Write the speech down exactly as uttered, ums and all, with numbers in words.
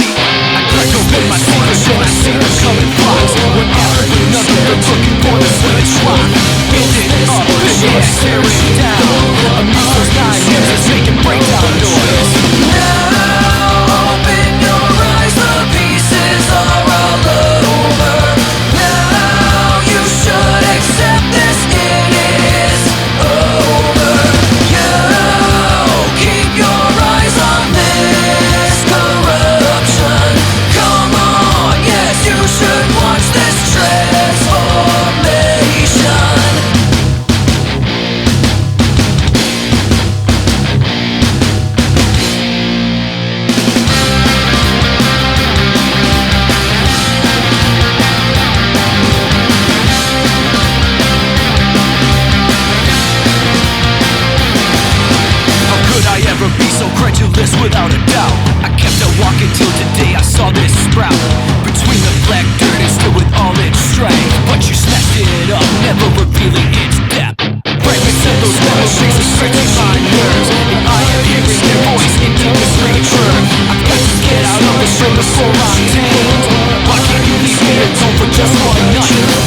I crack open my secrets and I see them come in flocks. One after another, they're looking for the switch lock. Build it up, and then tear it down. Amuse those nine years, making breakdown noise. Now open your eyes, the pieces are all over. Now you should accept this, it is over. You keep your eyes on this corruption. Come on, yes, you should watch this transformation. Be so credulous without a doubt. I kept on walking till today I saw this sprout between the black dirt and still with all its strength. But you smashed it up, never revealing its depth. Fragments of those memories are stretching my nerves, and I am hearing their voice in deepest return. I've got to get out of this room before I'm tamed. Why can't you leave me alone for just one night?